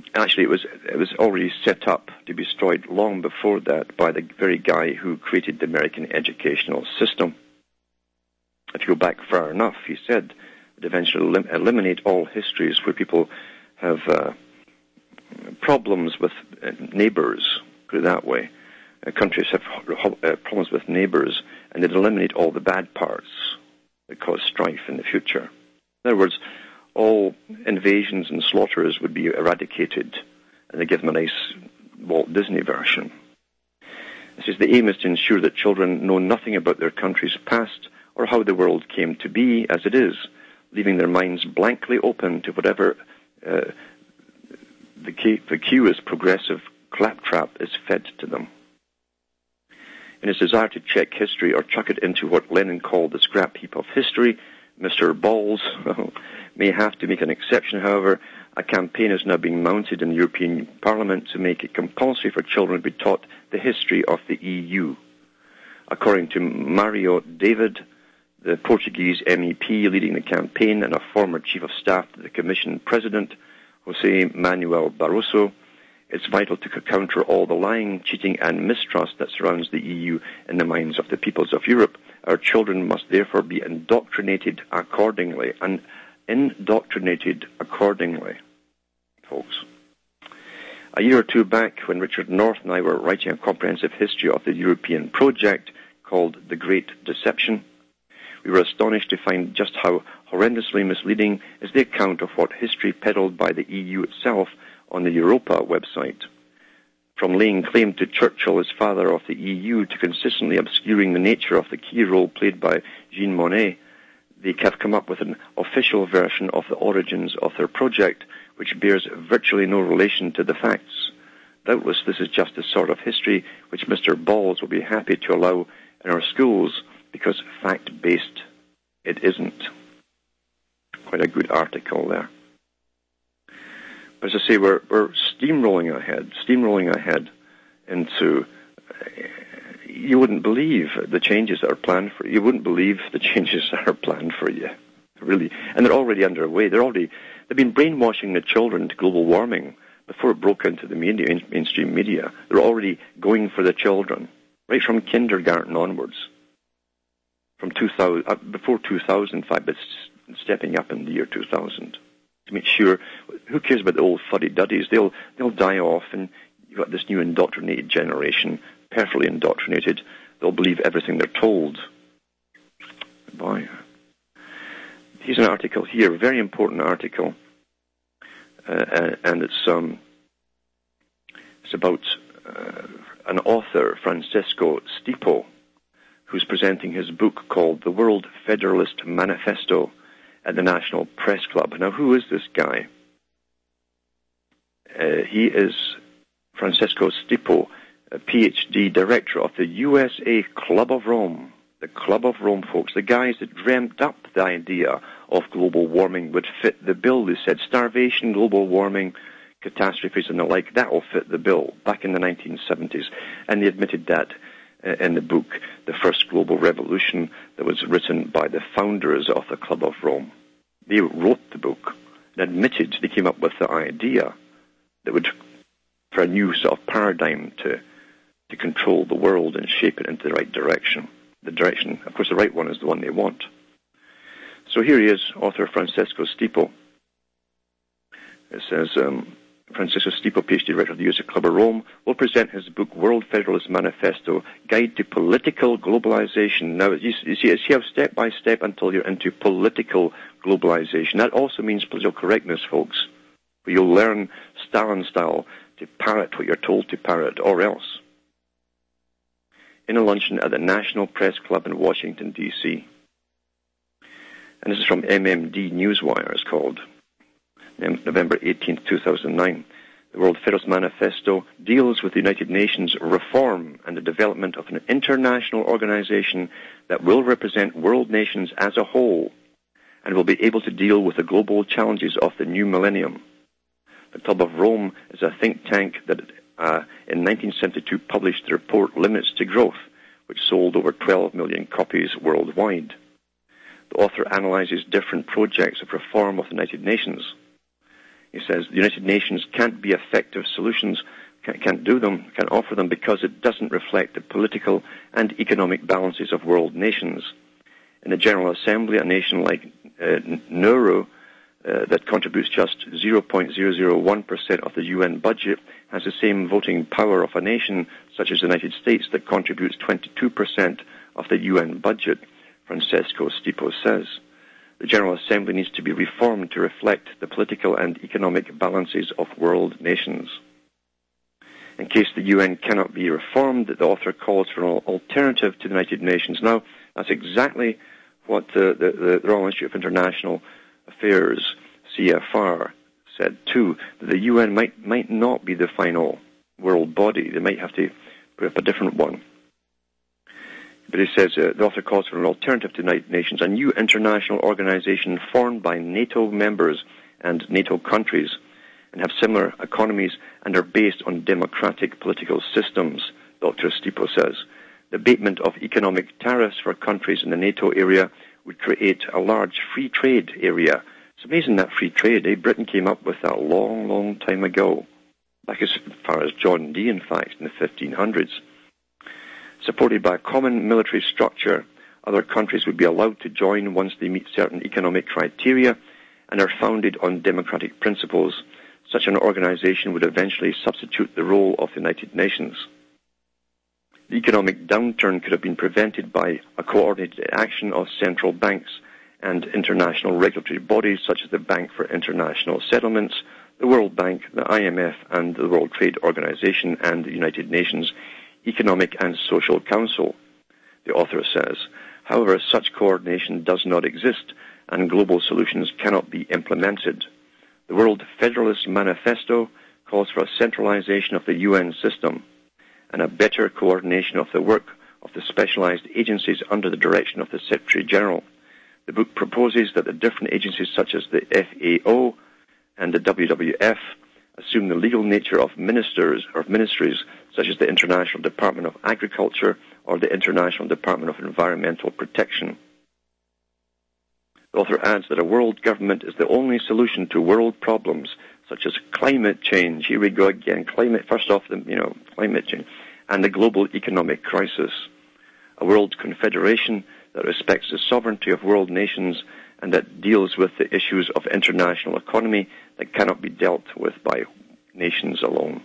Actually, it was already set up to be destroyed long before that by the very guy who created the American educational system. If you go back far enough, he said that eventually eliminate all histories where people have problems with neighbors, put it that way. Countries have problems with neighbors, and they'd eliminate all the bad parts that cause strife in the future. In other words, all invasions and slaughters would be eradicated, and they give them a nice Walt Disney version. It says the aim is to ensure that children know nothing about their country's past or how the world came to be as it is, leaving their minds blankly open to whatever the vacuous progressive claptrap is fed to them. In his desire to check history or chuck it into what Lenin called the scrap heap of history, Mr. Balls may have to make an exception. However, a campaign is now being mounted in the European Parliament to make it compulsory for children to be taught the history of the EU. According to Mario David, the Portuguese MEP leading the campaign and a former chief of staff to the Commission President, José Manuel Barroso, it's vital to counter all the lying, cheating and mistrust that surrounds the EU in the minds of the peoples of Europe. Our children must therefore be indoctrinated accordingly. Folks. A year or two back, when Richard North and I were writing a comprehensive history of the European project called The Great Deception, we were astonished to find just how horrendously misleading is the account of what history peddled by the EU itself on the Europa website. From laying claim to Churchill as father of the EU to consistently obscuring the nature of the key role played by Jean Monnet, they have come up with an official version of the origins of their project, which bears virtually no relation to the facts. Doubtless this is just the sort of history which Mr. Balls will be happy to allow in our schools, because fact-based it isn't. Quite a good article there. But as I say, we're steamrolling ahead into, you wouldn't believe the changes that are planned for you. You wouldn't believe the changes that are planned for you, really. And they're already underway. They've been brainwashing the children to global warming before it broke into the media, mainstream media. They're already going for the children, right from kindergarten onwards. From 2000, before 2005, but stepping up in the year 2000 to make sure. Who cares about the old fuddy-duddies? They'll die off, and you've got this new indoctrinated generation, perfectly indoctrinated. They'll believe everything they're told. Boy, here's an article here, a very important article, and it's about an author, Francesco Stipo, who's presenting his book called The World Federalist Manifesto at the National Press Club. Now, who is this guy? He is Francesco Stipo, a PhD director of the USA Club of Rome. The Club of Rome, folks, the guys that dreamt up the idea of global warming would fit the bill. They said starvation, global warming, catastrophes and the like, that will fit the bill back in the 1970s. And they admitted that in the book, The First Global Revolution, that was written by the founders of the Club of Rome. They wrote the book and admitted they came up with the idea that would, for a new sort of paradigm to control the world and shape it into the right direction. The direction, of course, the right one is the one they want. So here he is, author Francesco Stipo. It says, Francesco Stipo, PhD director of the USA Club of Rome, will present his book, World Federalist Manifesto, Guide to Political Globalization. Now, you see how step by step until you're into political globalization. That also means political correctness, folks. Where you'll learn Stalin style to parrot what you're told to parrot, or else. In a luncheon at the National Press Club in Washington, D.C. And this is from MMD Newswire, it's called. November 18, 2009. The World Federalist Manifesto deals with the United Nations reform and the development of an international organization that will represent world nations as a whole and will be able to deal with the global challenges of the new millennium. The Club of Rome is a think tank that in 1972 published the report Limits to Growth, which sold over 12 million copies worldwide. The author analyzes different projects of reform of the United Nations. He says the United Nations can't be effective solutions, can't offer them because it doesn't reflect the political and economic balances of world nations. In the General Assembly, a nation like Nauru, that contributes just 0.001% of the UN budget, has the same voting power of a nation such as the United States that contributes 22% of the UN budget, Francesco Stipo says. The General Assembly needs to be reformed to reflect the political and economic balances of world nations. In case the UN cannot be reformed, the author calls for an alternative to the United Nations. Now, that's exactly what the Royal Institute of International Affairs, CFR, said too, that the UN might not be the final world body. They might have to put up a different one. But he says the author calls for an alternative to the United Nations, a new international organization formed by NATO members and NATO countries, and have similar economies and are based on democratic political systems, Dr. Stipo says. The abatement of economic tariffs for countries in the NATO area would create a large free trade area. It's amazing that free trade, Britain came up with that a long, long time ago, back as far as John Dee, in fact, in the 1500s. Supported by a common military structure, other countries would be allowed to join once they meet certain economic criteria and are founded on democratic principles. Such an organization would eventually substitute the role of the United Nations. The economic downturn could have been prevented by a coordinated action of central banks and international regulatory bodies such as the Bank for International Settlements, the World Bank, the IMF, and the World Trade Organization and the United Nations Economic and Social Council, the author says. However, such coordination does not exist, and global solutions cannot be implemented. The World Federalist Manifesto calls for a centralization of the UN system and a better coordination of the work of the specialized agencies under the direction of the Secretary General. The book proposes that the different agencies such as the FAO and the WWF assume the legal nature of ministries such as the International Department of Agriculture or the International Department of Environmental Protection. The author adds that a world government is the only solution to world problems such as climate change. Here we go again. Climate change and the global economic crisis. A world confederation that respects the sovereignty of world nations and that deals with the issues of international economy that cannot be dealt with by nations alone.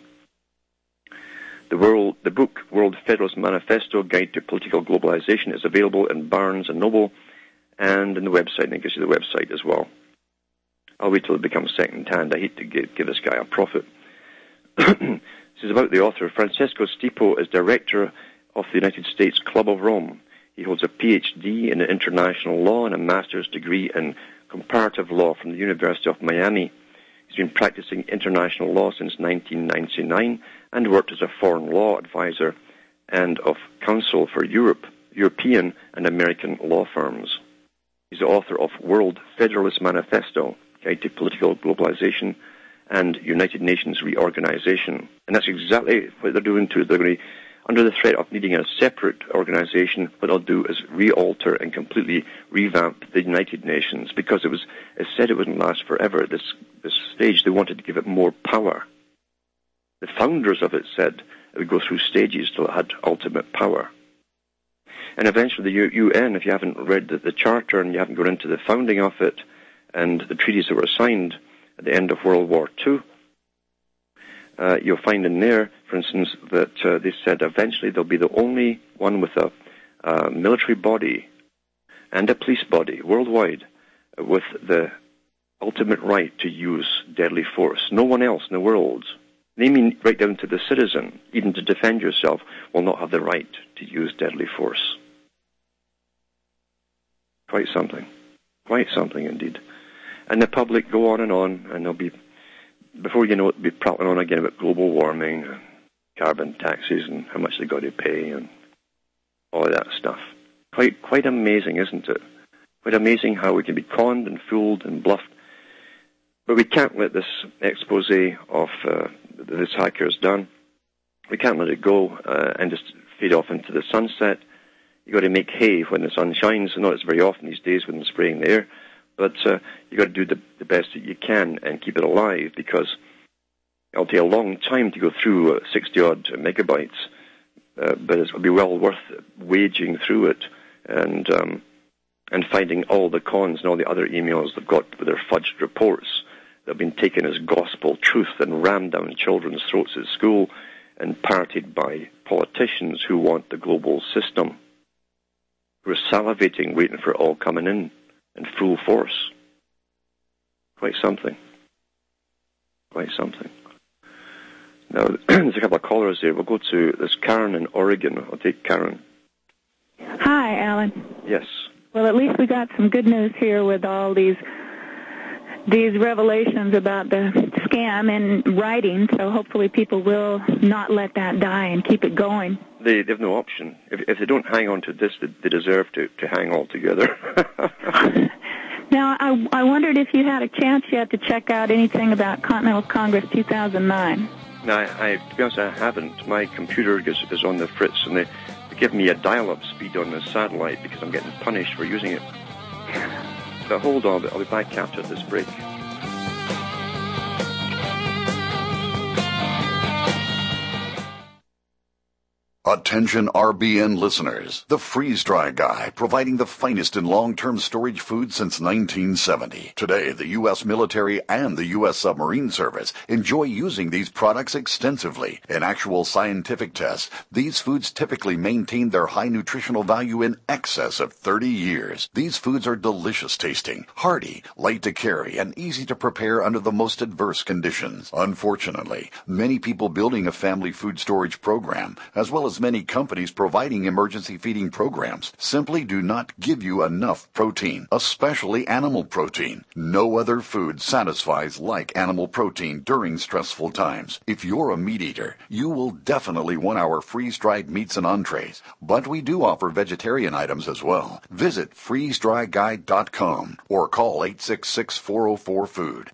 The book World Federalist Manifesto, Guide to Political Globalization is available in Barnes & Noble and in the website, and it gives you the website as well. I'll wait till it becomes second-hand. I hate to give this guy a profit. This is about the author. Francesco Stipo is director of the United States Club of Rome. He holds a PhD in international law and a master's degree in comparative law from the University of Miami. He's been practicing international law since 1999 and worked as a foreign law advisor and of counsel for European and American law firms. He's the author of World Federalist Manifesto, Guide to Political Globalization and United Nations Reorganization. And that's exactly what they're doing too. They're going to, under the threat of needing a separate organization, what they'll do is re-alter and completely revamp the United Nations, because it said it wouldn't last forever at this stage. They wanted to give it more power. The founders of it said it would go through stages till it had ultimate power. And eventually the UN, if you haven't read the Charter and you haven't gone into the founding of it and the treaties that were signed at the end of World War II, you'll find in there, for instance, that they said eventually they'll be the only one with a military body and a police body worldwide with the ultimate right to use deadly force. No one else in the world, they mean right down to the citizen, even to defend yourself, will not have the right to use deadly force. Quite something indeed. And the public go on, and they'll be, before you know it, be prattling on again about global warming, carbon taxes, and how much they got to pay, and all of that stuff. Quite amazing, isn't it? Quite amazing how we can be conned and fooled and bluffed. But we can't let this expose of this hacker's done. We can't let it go and just fade off into the sunset. You've got to make hay when the sun shines. I know it's very often these days when they're spraying the air, But you've got to do the best that you can and keep it alive, because it'll take a long time to go through 60-odd megabytes, but it'll be well worth waging through it and finding all the cons and all the other emails they've got with their fudged reports that have been taken as gospel truth and rammed down children's throats at school and parroted by politicians who want the global system, who are salivating, waiting for it all coming in full force. Quite something. Quite something. Now, there's a couple of callers here. We'll go to this Karen in Oregon. I'll take Karen. Hi, Alan. Yes. Well, at least we got some good news here with all these revelations about the scam in writing, so hopefully people will not let that die and keep it going. They have no option. If they don't hang on to this, they deserve to hang altogether. Now, I wondered if you had a chance yet to check out anything about Continental Congress 2009. No, to be honest, I haven't. My computer is on the fritz, and they give me a dial-up speed on the satellite because I'm getting punished for using it. So hold on, I'll be back after this break. Attention RBN listeners. The Freeze Dry Guy, providing the finest in long-term storage food since 1970. Today, the U.S. military and the U.S. submarine service enjoy using these products extensively. In actual scientific tests, these foods typically maintain their high nutritional value in excess of 30 years. These foods are delicious tasting, hearty, light to carry, and easy to prepare under the most adverse conditions. Unfortunately, many people building a family food storage program, as well as many companies providing emergency feeding programs, simply do not give you enough protein, especially animal protein. No other food satisfies like animal protein during stressful times. If you're a meat eater, you will definitely want our freeze-dried meats and entrees, but we do offer vegetarian items as well. Visit freezedryguide.com or call 866-404-FOOD,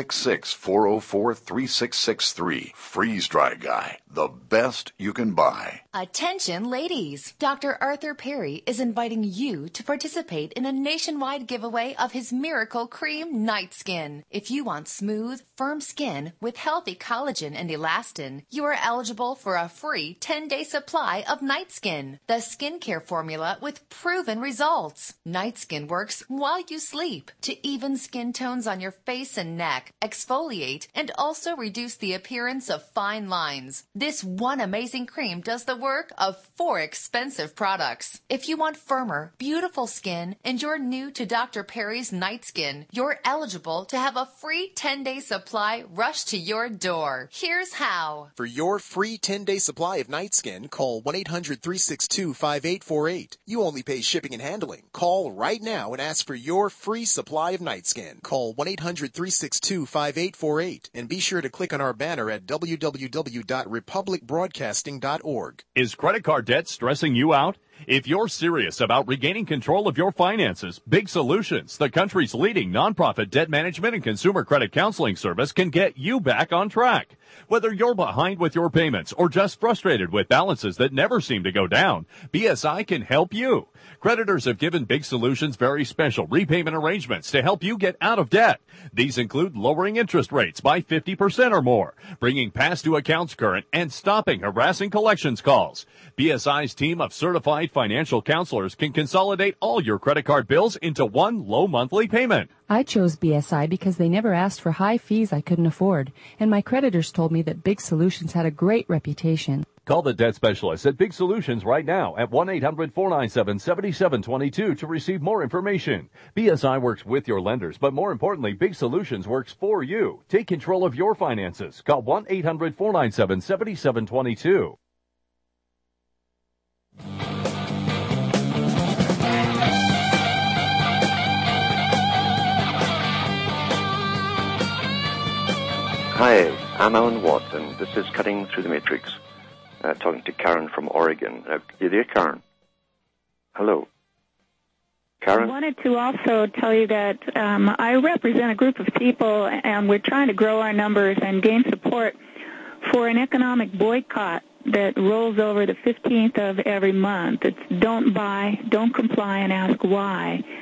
866-404-3663. Freeze Dry Guy, the best you can buy. Attention ladies! Dr. Arthur Perry is inviting you to participate in a nationwide giveaway of his Miracle Cream Night Skin. If you want smooth, firm skin with healthy collagen and elastin, you are eligible for a free 10-day supply of Night Skin, the skincare formula with proven results. Night Skin works while you sleep to even skin tones on your face and neck, exfoliate, and also reduce the appearance of fine lines. This one amazing cream does the work of 4 expensive products. If you want firmer, beautiful skin and you're new to Dr. Perry's Night Skin, you're eligible to have a free 10-day supply rushed to your door. Here's how. For your free 10-day supply of Night Skin, call 1-800-362-5848. You only pay shipping and handling. Call right now and ask for your free supply of Night Skin. Call 1-800-362-5848 and be sure to click on our banner at www.republicbroadcasting.org. Is credit card debt stressing you out? If you're serious about regaining control of your finances, Big Solutions, the country's leading nonprofit debt management and consumer credit counseling service, can get you back on track. Whether you're behind with your payments or just frustrated with balances that never seem to go down, BSI can help you. Creditors have given Big Solutions very special repayment arrangements to help you get out of debt. These include lowering interest rates by 50% or more, bringing past due accounts current, and stopping harassing collections calls. BSI's team of certified financial counselors can consolidate all your credit card bills into one low monthly payment. I chose BSI because they never asked for high fees I couldn't afford, and my creditors told me that Big Solutions had a great reputation. Call the debt specialist at Big Solutions right now at 1-800-497-7722 to receive more information. BSI works with your lenders, but more importantly, Big Solutions works for you. Take control of your finances. Call 1-800-497-7722. Hi, I'm Alan Watt, and this is Cutting Through the Matrix, talking to Karen from Oregon. You there, Karen? Hello. Karen? I wanted to also tell you that I represent a group of people, and we're trying to grow our numbers and gain support for an economic boycott that rolls over the 15th of every month. It's don't buy, don't comply, and ask why.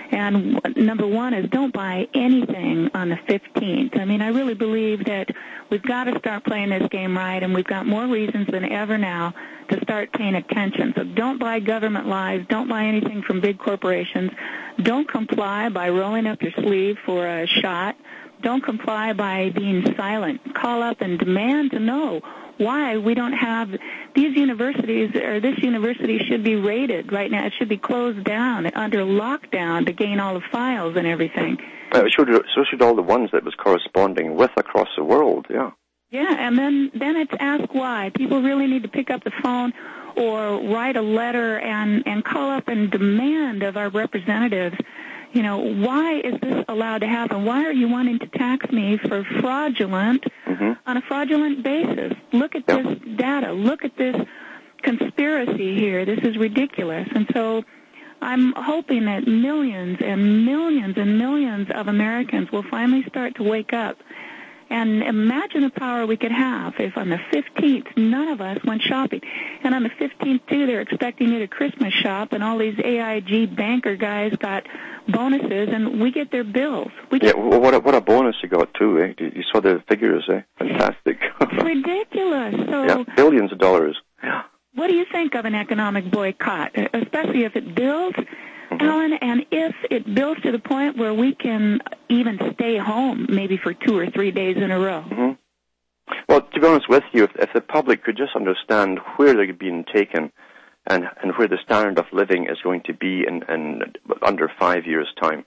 And number one is don't buy anything on the 15th. I mean, I really believe that we've got to start playing this game right, and we've got more reasons than ever now to start paying attention. So don't buy government lies. Don't buy anything from big corporations. Don't comply by rolling up your sleeve for a shot. Don't comply by being silent. Call up and demand to know why we don't have these universities, or this university should be raided right now. It should be closed down, under lockdown to gain all the files and everything. So should all the ones that it was corresponding with across the world, yeah. Yeah, and then it's ask why. People really need to pick up the phone or write a letter and call up and demand of our representatives, you know, why is this allowed to happen? Why are you wanting to tax me for fraudulent, on a fraudulent basis? Look at this data. Look at this conspiracy here. This is ridiculous. And so I'm hoping that millions and millions and millions of Americans will finally start to wake up. And imagine the power we could have if on the 15th none of us went shopping. And on the 15th, too, they're expecting you to Christmas shop, and all these AIG banker guys got bonuses, and we get their bills. Well, what a bonus you got, too, eh? You saw the figures, eh? Fantastic. It's ridiculous. So, yeah, billions of dollars. Yeah. What do you think of an economic boycott, especially if it builds, Alan, and if it builds to the point where we can even stay home maybe for 2 or 3 days in a row? Well, to be honest with you, if the public could just understand where they're being taken and where the standard of living is going to be in under 5 years' time,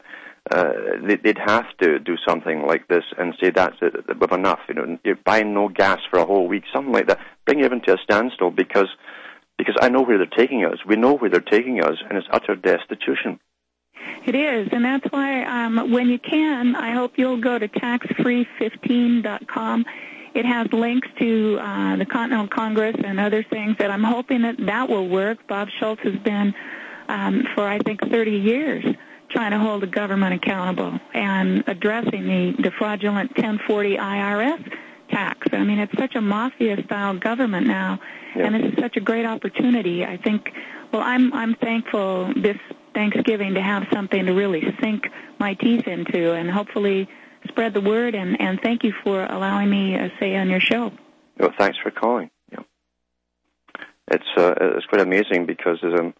they'd have to do something like this and say that's it, with enough. You know, you're buying no gas for a whole week, something like that. Bring everything to a standstill because I know where they're taking us. We know where they're taking us, and it's utter destitution. It is, and that's why when you can, I hope you'll go to taxfree15.com. It has links to the Continental Congress and other things that I'm hoping that will work. Bob Schultz has been, for I think 30 years, trying to hold the government accountable and addressing the fraudulent 1040 IRS tax. I mean, it's such a mafia-style government now, and this is such a great opportunity. I think, well, I'm thankful this Thanksgiving to have something to really sink my teeth into and hopefully spread the word, and thank you for allowing me a say on your show. Well, thanks for calling. Yeah. It's quite amazing because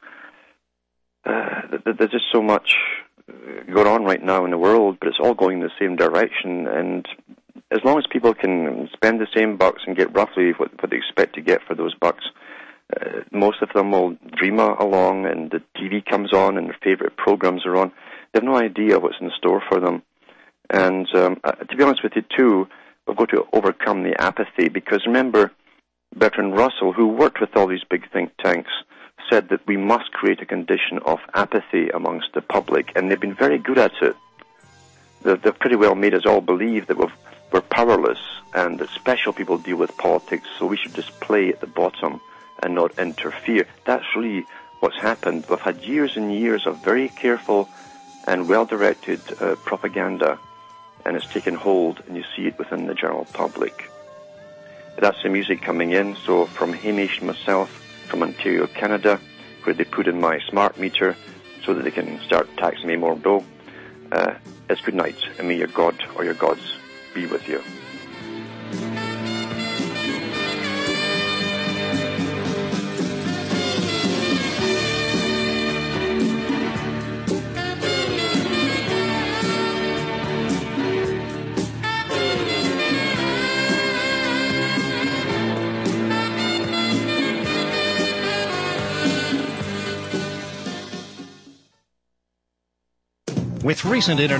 there's just so much going on right now in the world, but it's all going in the same direction, and as long as people can spend the same bucks and get roughly what they expect to get for those bucks, most of them will dream along, and the TV comes on and their favorite programs are on. They have no idea what's in store for them. And to be honest with you, too, we've got to overcome the apathy, because remember, Bertrand Russell, who worked with all these big think tanks, said that we must create a condition of apathy amongst the public, and they've been very good at it. They've pretty well made us all believe that we're powerless and that special people deal with politics, so we should just play at the bottom and not interfere. That's really what's happened. We've had years and years of very careful and well-directed propaganda, and it's taken hold, and you see it within the general public. That's the music coming in. So from Hamish and myself, from Ontario, Canada, where they put in my smart meter so that they can start taxing me more dough, it's good night, and may your God or your gods be with you. With recent